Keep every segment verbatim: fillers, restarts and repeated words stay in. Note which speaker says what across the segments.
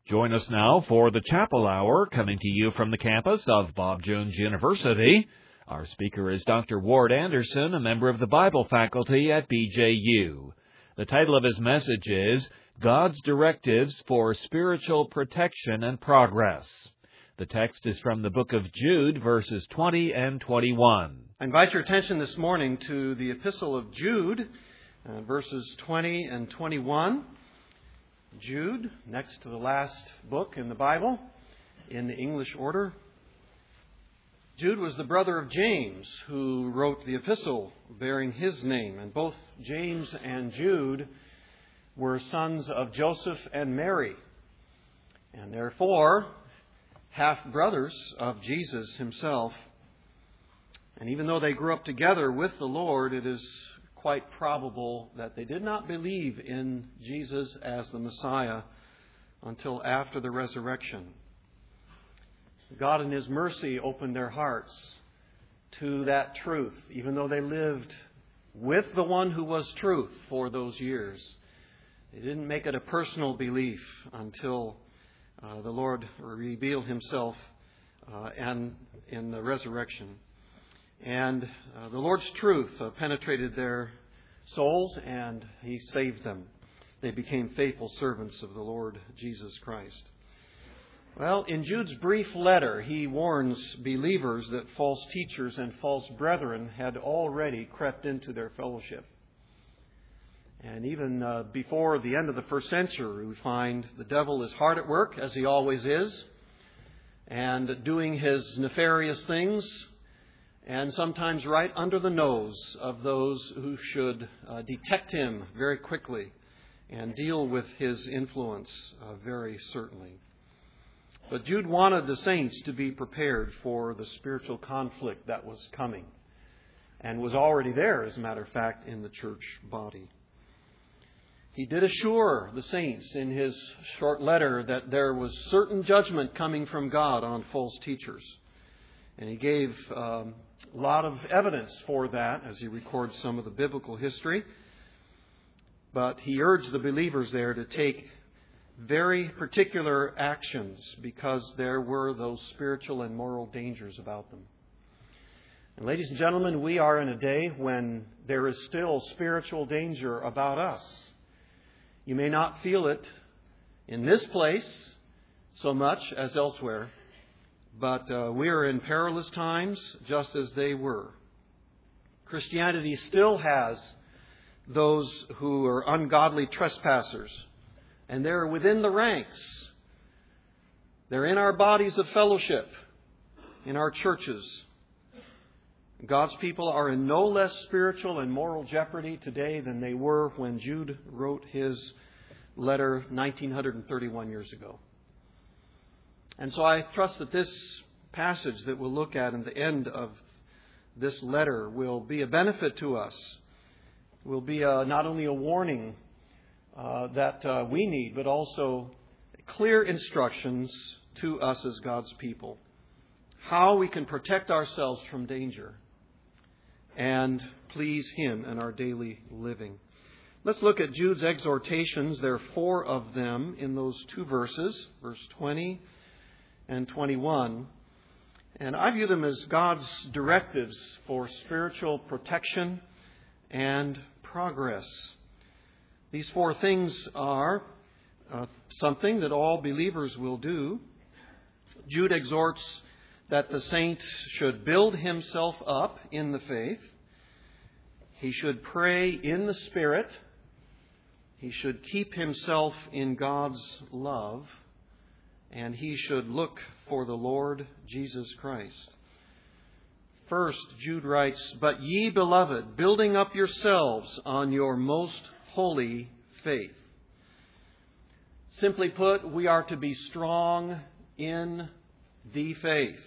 Speaker 1: Join us now for the Chapel Hour, coming to you from the campus of Bob Jones University. Our speaker is Doctor Ward Anderson, a member of the Bible faculty at B J U. The title of his message is God's Directives for Spiritual Protection and Progress. The text is from the book of Jude, verses twenty and twenty-one.
Speaker 2: I invite your attention this morning to the Epistle of Jude, uh, verses twenty and twenty-one. Jude, next to the last book in the Bible, in the English order. Jude was the brother of James, who wrote the epistle bearing his name. And both James and Jude were sons of Joseph and Mary, and therefore half-brothers of Jesus himself. And even though they grew up together with the Lord, it is quite probable that they did not believe in Jesus as the Messiah until after the resurrection. God in His mercy opened their hearts to that truth, even though they lived with the one who was truth for those years. They didn't make it a personal belief until uh, the Lord revealed Himself uh, and in the resurrection. And uh, the Lord's truth uh, penetrated their souls, and He saved them. They became faithful servants of the Lord Jesus Christ. Well, in Jude's brief letter, he warns believers that false teachers and false brethren had already crept into their fellowship. And even uh, before the end of the first century, we find the devil is hard at work, as he always is, and doing his nefarious things, and sometimes right under the nose of those who should uh, detect him very quickly and deal with his influence uh, very certainly. But Jude wanted the saints to be prepared for the spiritual conflict that was coming and was already there, as a matter of fact, in the church body. He did assure the saints in his short letter that there was certain judgment coming from God on false teachers. And he gave um, a lot of evidence for that as he records some of the biblical history. But he urged the believers there to take very particular actions because there were those spiritual and moral dangers about them. And ladies and gentlemen, we are in a day when there is still spiritual danger about us. You may not feel it in this place so much as elsewhere, but uh, we are in perilous times just as they were. Christianity still has those who are ungodly trespassers, and they're within the ranks. They're in our bodies of fellowship, in our churches. God's people are in no less spiritual and moral jeopardy today than they were when Jude wrote his letter nineteen thirty-one years ago. And so I trust that this passage that we'll look at in the end of this letter will be a benefit to us. Will be a, not only a warning uh, that uh, we need, but also clear instructions to us as God's people. How we can protect ourselves from danger and please Him in our daily living. Let's look at Jude's exhortations. There are four of them in those two verses, verse twenty and twenty-one. And I view them as God's directives for spiritual protection and progress. These four things are uh, something that all believers will do. Jude exhorts that the saint should build himself up in the faith. He should pray in the Spirit. He should keep himself in God's love. And he should look for the Lord Jesus Christ. First, Jude writes, "But ye, beloved, building up yourselves on your most holy faith." Simply put, we are to be strong in the faith.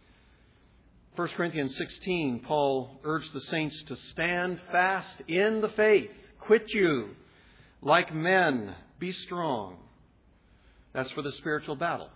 Speaker 2: First Corinthians sixteen, Paul urged the saints to stand fast in the faith. Quit you like men, be strong. That's for the spiritual battle.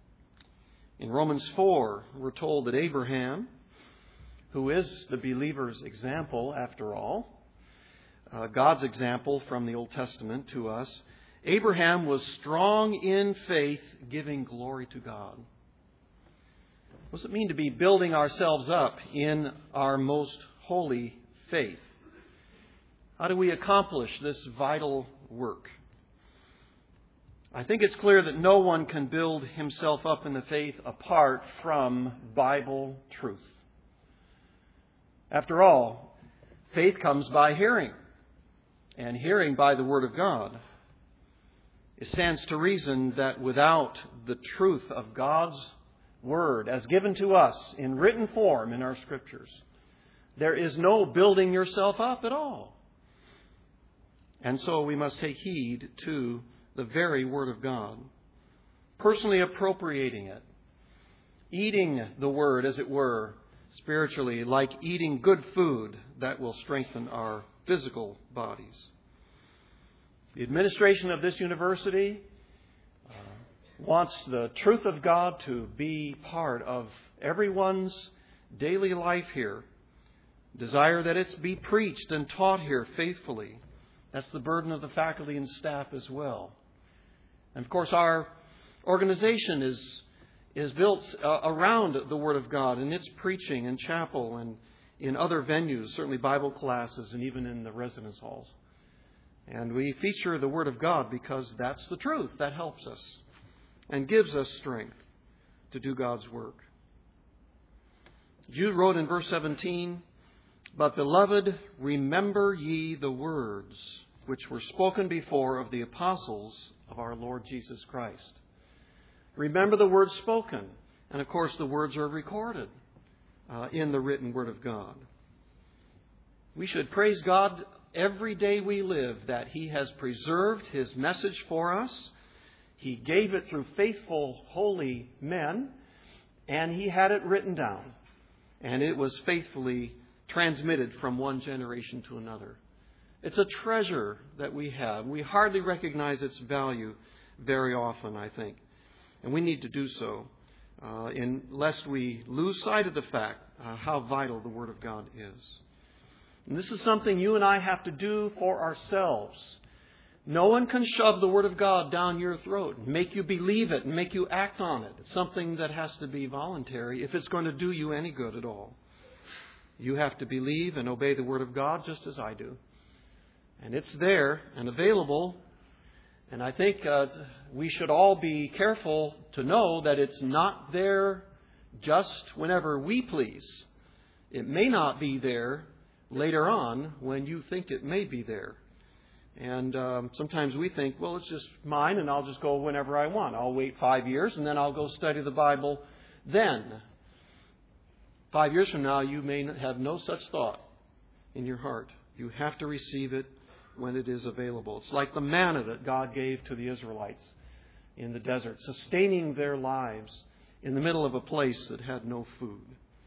Speaker 2: In Romans four, we're told that Abraham, who is the believer's example after all, uh, God's example from the Old Testament to us, Abraham was strong in faith, giving glory to God. What does it mean to be building ourselves up in our most holy faith? How do we accomplish this vital work? I think it's clear that no one can build himself up in the faith apart from Bible truth. After all, faith comes by hearing, and hearing by the Word of God. It stands to reason that without the truth of God's Word as given to us in written form in our Scriptures, there is no building yourself up at all. And so we must take heed to the very Word of God, personally appropriating it, eating the Word, as it were, spiritually, like eating good food that will strengthen our physical bodies. The administration of this university uh, wants the truth of God to be part of everyone's daily life here. Desire that it be preached and taught here faithfully. That's the burden of the faculty and staff as well. And of course, our organization is is built uh, around the Word of God and its preaching in chapel and in other venues, certainly Bible classes and even in the residence halls. And we feature the Word of God because that's the truth that helps us and gives us strength to do God's work. Jude wrote in verse seventeen, "But, beloved, remember ye the words which were spoken before of the apostles of our Lord Jesus Christ." Remember the words spoken. And of course, the words are recorded uh, in the written Word of God. We should praise God every day we live that He has preserved His message for us. He gave it through faithful, holy men, and He had it written down. And it was faithfully transmitted from one generation to another. It's a treasure that we have. We hardly recognize its value very often, I think. And we need to do so, uh, in, lest we lose sight of the fact uh, how vital the Word of God is. And this is something you and I have to do for ourselves. No one can shove the Word of God down your throat and make you believe it and make you act on it. It's something that has to be voluntary if it's going to do you any good at all. You have to believe and obey the Word of God just as I do. And it's there and available. And I think uh, we should all be careful to know that it's not there just whenever we please. It may not be there later on when you think it may be there. And um, sometimes we think, well, it's just mine and I'll just go whenever I want. I'll wait five years and then I'll go study the Bible then. Five years from now, you may have no such thought in your heart. You have to receive it when it is available. It's like the manna that God gave to the Israelites in the desert, sustaining their lives in the middle of a place that had no food.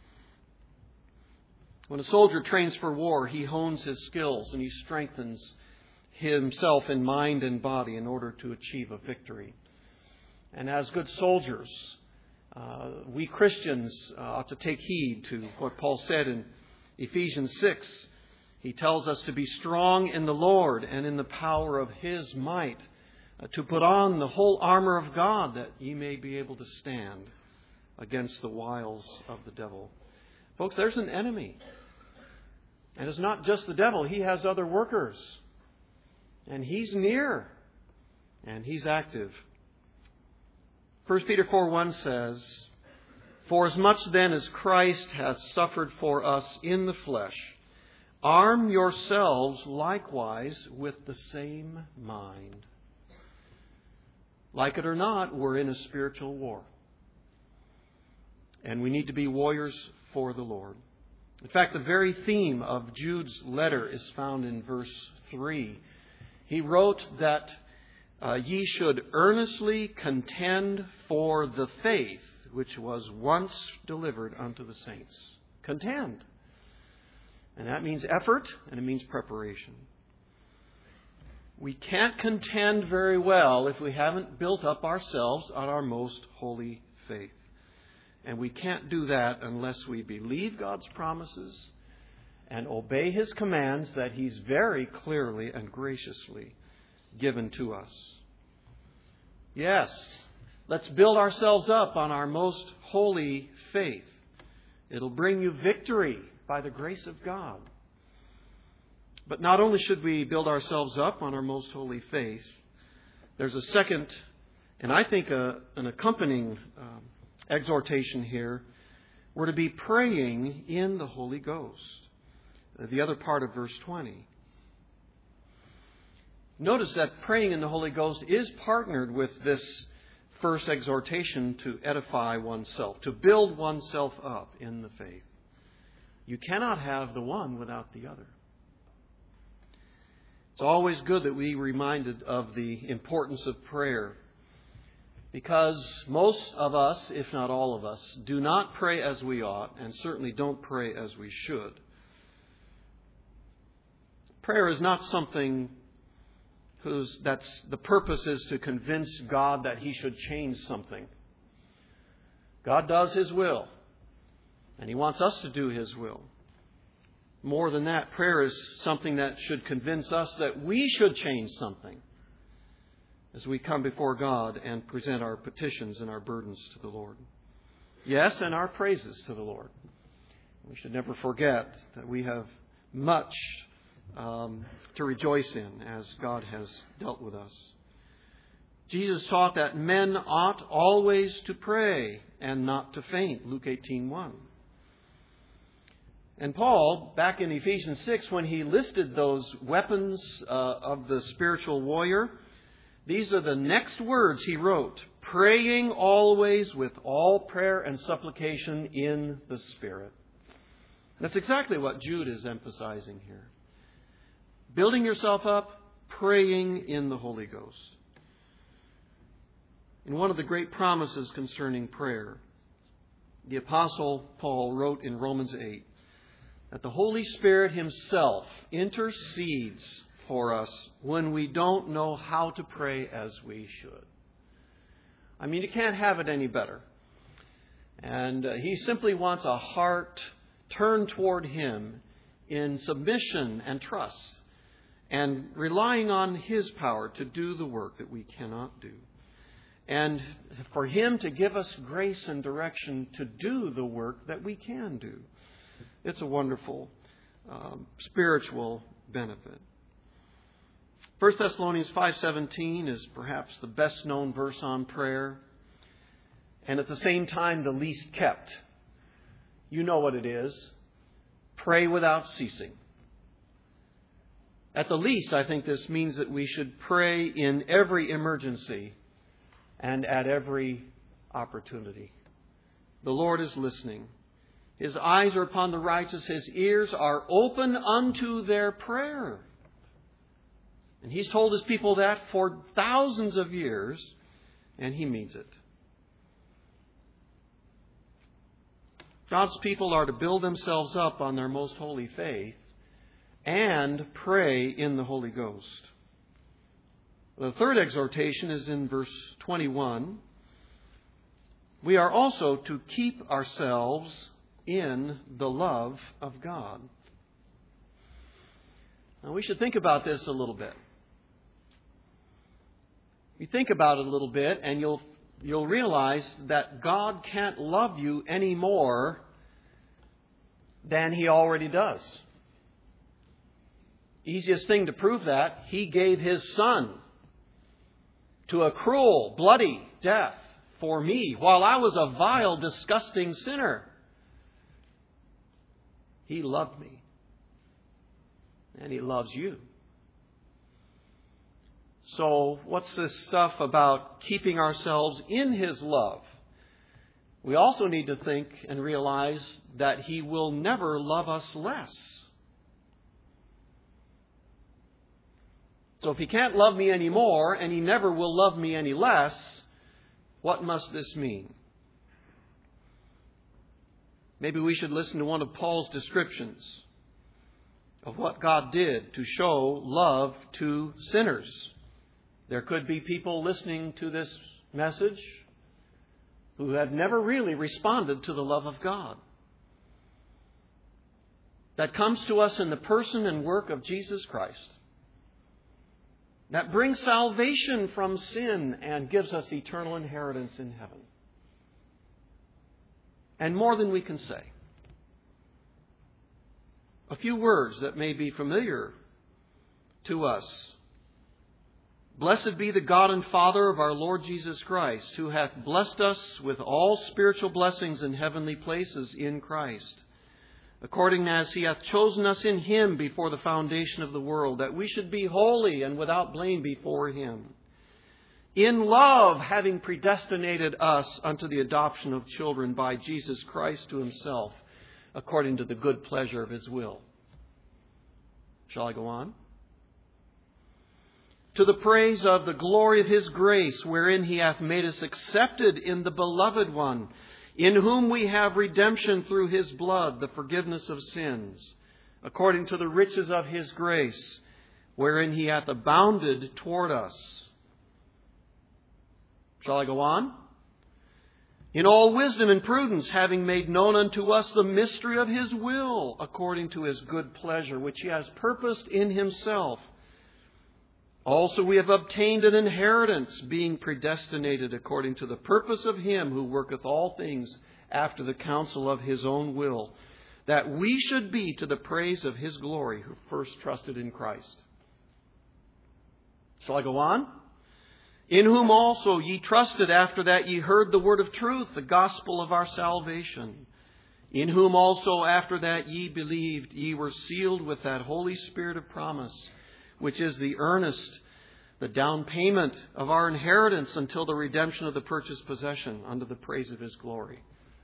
Speaker 2: When a soldier trains for war, he hones his skills and he strengthens himself in mind and body in order to achieve a victory. And as good soldiers, uh, we Christians uh, ought to take heed to what Paul said in Ephesians six. He tells us to be strong in the Lord and in the power of His might, uh, to put on the whole armor of God that ye may be able to stand against the wiles of the devil. Folks, there's an enemy. And it's not just the devil. He has other workers. And he's near. And he's active. First Peter four one says, "For as much then as Christ hath suffered for us in the flesh, arm yourselves likewise with the same mind." Like it or not, we're in a spiritual war. And we need to be warriors for the Lord. In fact, the very theme of Jude's letter is found in verse three. He wrote that uh, ye should earnestly contend for the faith which was once delivered unto the saints. Contend. And that means effort and it means preparation. We can't contend very well if we haven't built up ourselves on our most holy faith. And we can't do that unless we believe God's promises and obey His commands that He's very clearly and graciously given to us. Yes, let's build ourselves up on our most holy faith. It'll bring you victory by the grace of God. But not only should we build ourselves up on our most holy faith, there's a second, and I think a, an accompanying um, exhortation here. We're to be praying in the Holy Ghost. The other part of verse twenty. Notice that praying in the Holy Ghost is partnered with this first exhortation to edify oneself, to build oneself up in the faith. You cannot have the one without the other. It's always good that we be reminded of the importance of prayer, because most of us, if not all of us, do not pray as we ought, and certainly don't pray as we should. Prayer is not something whose that's the purpose is to convince God that He should change something. God does His will, and He wants us to do His will. More than that, prayer is something that should convince us that we should change something as we come before God and present our petitions and our burdens to the Lord. Yes, and our praises to the Lord. We should never forget that we have much um, to rejoice in as God has dealt with us. Jesus taught that men ought always to pray and not to faint, Luke eighteen one. And Paul, back in Ephesians six, when he listed those weapons uh, of the spiritual warrior, these are the next words he wrote: praying always with all prayer and supplication in the Spirit. That's exactly what Jude is emphasizing here. Building yourself up, praying in the Holy Ghost. In one of the great promises concerning prayer, the Apostle Paul wrote in Romans eight that the Holy Spirit Himself intercedes for us when we don't know how to pray as we should. I mean, you can't have it any better. And uh, He simply wants a heart turned toward Him in submission and trust, and relying on His power to do the work that we cannot do. And for Him to give us grace and direction to do the work that we can do. It's a wonderful um, spiritual benefit. First Thessalonians five seventeen is perhaps the best known verse on prayer, and at the same time the least kept. You know what it is. Pray without ceasing. At the least, I think this means that we should pray in every emergency and at every opportunity. The Lord is listening. His eyes are upon the righteous. His ears are open unto their prayer. And He's told His people that for thousands of years, and He means it. God's people are to build themselves up on their most holy faith and pray in the Holy Ghost. The third exhortation is in verse twenty-one. We are also to keep ourselves in the love of God. Now, we should think about this a little bit. You think about it a little bit, and you'll you'll realize that God can't love you any more than He already does. Easiest thing to prove that, He gave His Son to a cruel, bloody death for me while I was a vile, disgusting sinner. He loved me. And He loves you. So what's this stuff about keeping ourselves in His love? We also need to think and realize that He will never love us less. So if He can't love me anymore, and He never will love me any less, what must this mean? Maybe we should listen to one of Paul's descriptions of what God did to show love to sinners. There could be people listening to this message who have never really responded to the love of God that comes to us in the person and work of Jesus Christ. that brings salvation from sin and gives us eternal inheritance in heaven. And more than we can say. A few words that may be familiar to us. Blessed be the God and Father of our Lord Jesus Christ, who hath blessed us with all spiritual blessings in heavenly places in Christ, according as He hath chosen us in Him before the foundation of the world, that we should be holy and without blame before Him, in love having predestinated us unto the adoption of children by Jesus Christ to Himself, according to the good pleasure of His will. Shall I go on? To the praise of the glory of His grace, wherein He hath made us accepted in the Beloved One, in whom we have redemption through His blood, the forgiveness of sins, according to the riches of His grace, wherein He hath abounded toward us. Shall I go on? In all wisdom and prudence, having made known unto us the mystery of His will, according to His good pleasure, which He has purposed in Himself. Also we have obtained an inheritance, being predestinated according to the purpose of Him who worketh all things after the counsel of His own will, that we should be to the praise of His glory, who first trusted in Christ. Shall I go on? In whom also ye trusted after that ye heard the word of truth, the gospel of our salvation. In whom also after that ye believed, ye were sealed with that Holy Spirit of promise, which is the earnest, the down payment of our inheritance until the redemption of the purchased possession unto the praise of His glory.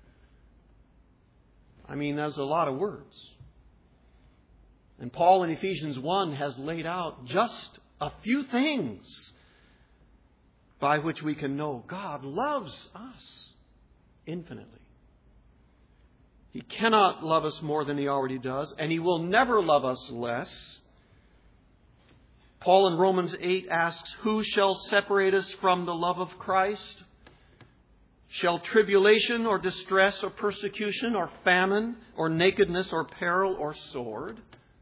Speaker 2: I mean, that's a lot of words. And Paul in Ephesians one has laid out just a few things by which we can know God loves us infinitely. He cannot love us more than He already does, and He will never love us less. Paul in Romans eight asks, who shall separate us from the love of Christ? Shall tribulation or distress or persecution or famine or nakedness or peril or sword?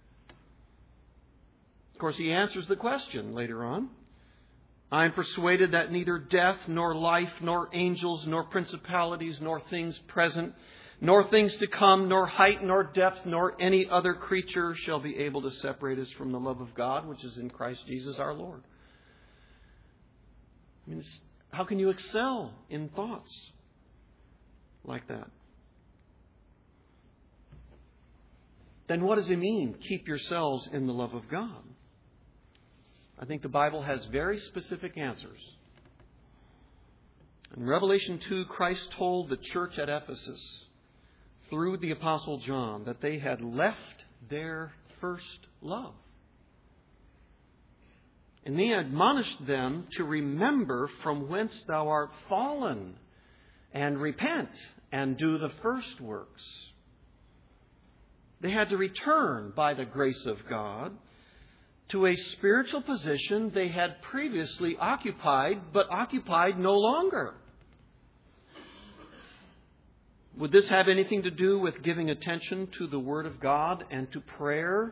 Speaker 2: Of course, he answers the question later on. I am persuaded that neither death, nor life, nor angels, nor principalities, nor things present, nor things to come, nor height, nor depth, nor any other creature shall be able to separate us from the love of God, which is in Christ Jesus our Lord. I mean, it's, how can you excel in thoughts like that? Then what does it mean? Keep yourselves in the love of God. I think the Bible has very specific answers. In Revelation two, Christ told the church at Ephesus through the Apostle John that they had left their first love. And He admonished them to remember from whence thou art fallen, and repent and do the first works. They had to return by the grace of God to a spiritual position they had previously occupied, but occupied no longer. Would this have anything to do with giving attention to the Word of God and to prayer?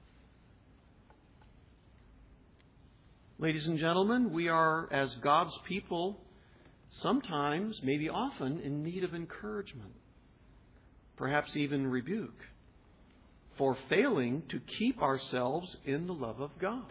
Speaker 2: Ladies and gentlemen, we are, as God's people, sometimes, maybe often, in need of encouragement, perhaps even rebuke, for failing to keep ourselves in the love of God.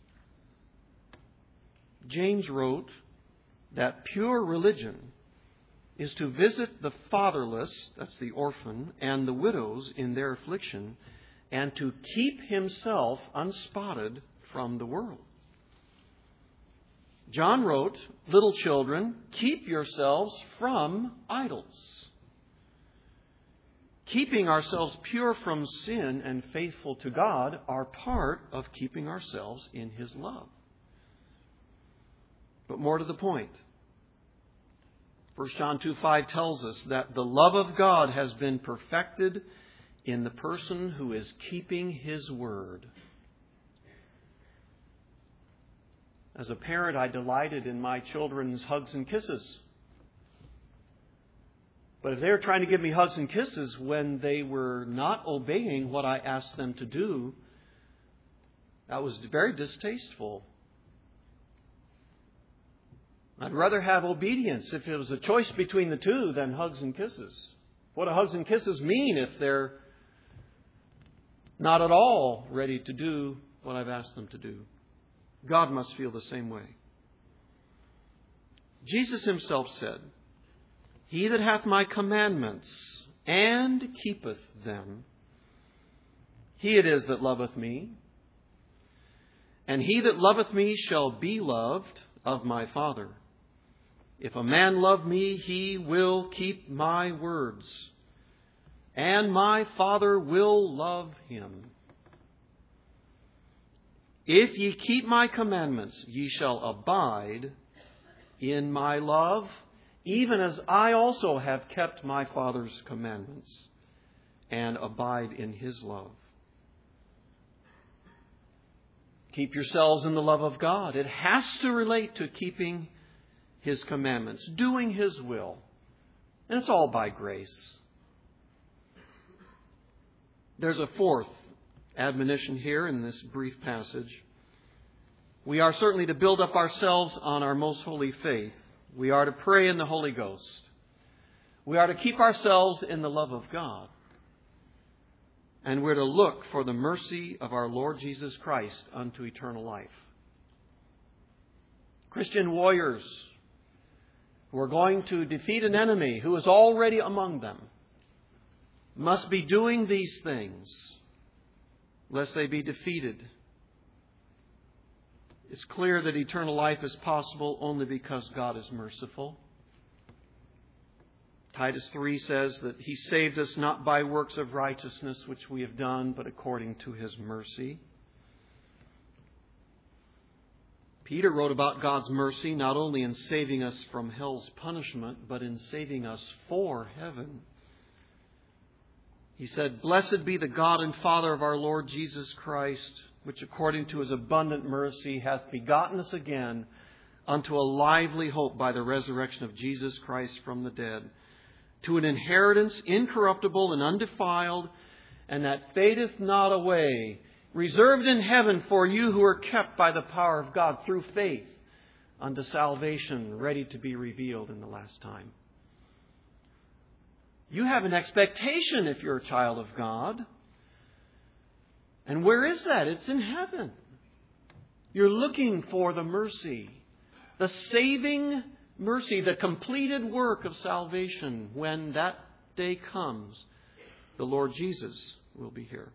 Speaker 2: James wrote that pure religion is to visit the fatherless, that's the orphan, and the widows in their affliction, and to keep himself unspotted from the world. John wrote, little children, keep yourselves from idols. Keeping ourselves pure from sin and faithful to God are part of keeping ourselves in His love. But more to the point, First John two five tells us that the love of God has been perfected in the person who is keeping His word. As a parent, I delighted in my children's hugs and kisses. But if they were trying to give me hugs and kisses when they were not obeying what I asked them to do, that was very distasteful I'd rather have obedience if it was a choice between the two than hugs and kisses. What do hugs and kisses mean if they're not at all ready to do what I've asked them to do? God must feel the same way. Jesus himself said, "He that hath my commandments and keepeth them, he it is that loveth me. And he that loveth me shall be loved of my Father. If a man love me, he will keep my words, and my Father will love him. If ye keep my commandments, ye shall abide in my love, even as I also have kept my Father's commandments and abide in his love." Keep yourselves in the love of God. It has to relate to keeping his commandments, doing his will. And it's all by grace. There's a fourth admonition here in this brief passage. We are certainly to build up ourselves on our most holy faith. We are to pray in the Holy Ghost. We are to keep ourselves in the love of God. And we're to look for the mercy of our Lord Jesus Christ unto eternal life. Christian warriors who are going to defeat an enemy who is already among them must be doing these things lest they be defeated. It's clear that eternal life is possible only because God is merciful. Titus three says that He saved us not by works of righteousness which we have done, but according to His mercy. Peter wrote about God's mercy not only in saving us from hell's punishment, but in saving us for heaven. He said, "Blessed be the God and Father of our Lord Jesus Christ, which according to His abundant mercy hath begotten us again unto a lively hope by the resurrection of Jesus Christ from the dead, to an inheritance incorruptible and undefiled, and that fadeth not away, reserved in heaven for you who are kept by the power of God through faith unto salvation, ready to be revealed in the last time." You have an expectation if you're a child of God. And where is that? It's in heaven. You're looking for the mercy, the saving mercy, the completed work of salvation. When that day comes, the Lord Jesus will be here.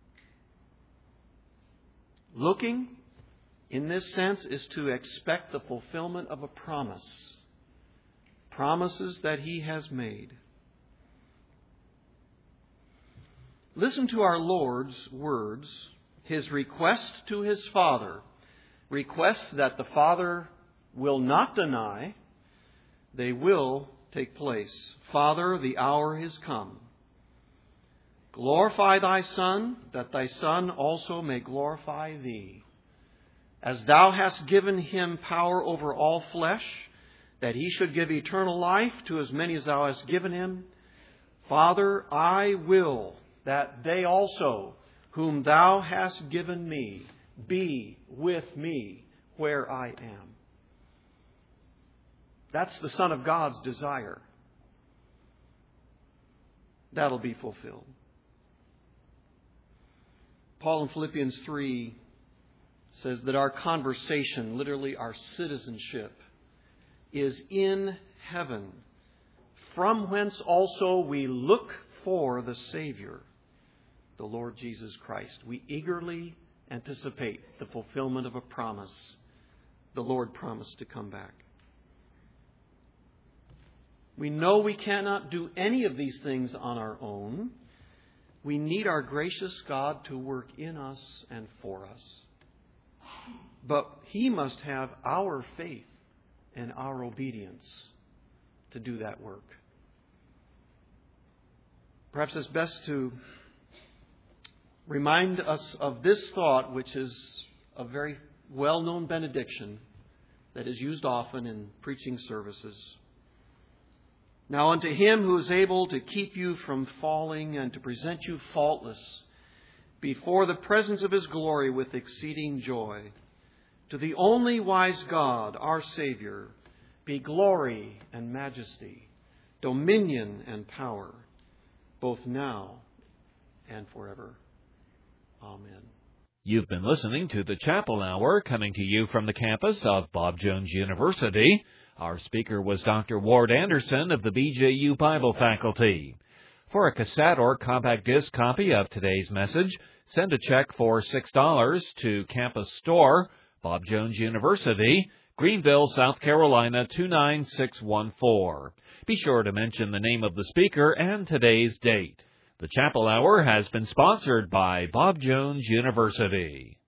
Speaker 2: Looking, in this sense, is to expect the fulfillment of a promise. Promises that He has made. Listen to our Lord's words, His request to His Father. Requests that the Father will not deny. They will take place. "Father, the hour is come. Glorify Thy Son, that Thy Son also may glorify Thee. As Thou hast given Him power over all flesh, that He should give eternal life to as many as Thou hast given Him. Father, I will that they also, whom Thou hast given Me, be with Me where I am." That's the Son of God's desire. That'll be fulfilled. Paul in Philippians three says that our conversation, literally our citizenship, is in heaven, from whence also we look for the Savior, the Lord Jesus Christ. We eagerly anticipate the fulfillment of a promise. The Lord promised to come back. We know we cannot do any of these things on our own. We need our gracious God to work in us and for us. But He must have our faith and our obedience to do that work. Perhaps it's best to remind us of this thought, which is a very well-known benediction that is used often in preaching services. "Now unto Him who is able to keep you from falling and to present you faultless before the presence of His glory with exceeding joy, to the only wise God, our Savior, be glory and majesty, dominion and power, both now and forever. Amen.
Speaker 1: You've been listening to the Chapel Hour, coming to you from the campus of Bob Jones University. Our speaker was Doctor Ward Anderson of the B J U Bible Faculty. For a cassette or compact disc copy of today's message, send a check for six dollars to Campus Store, Bob Jones University, Greenville, South Carolina, two nine six one four. Be sure to mention the name of the speaker and today's date. The Chapel Hour has been sponsored by Bob Jones University.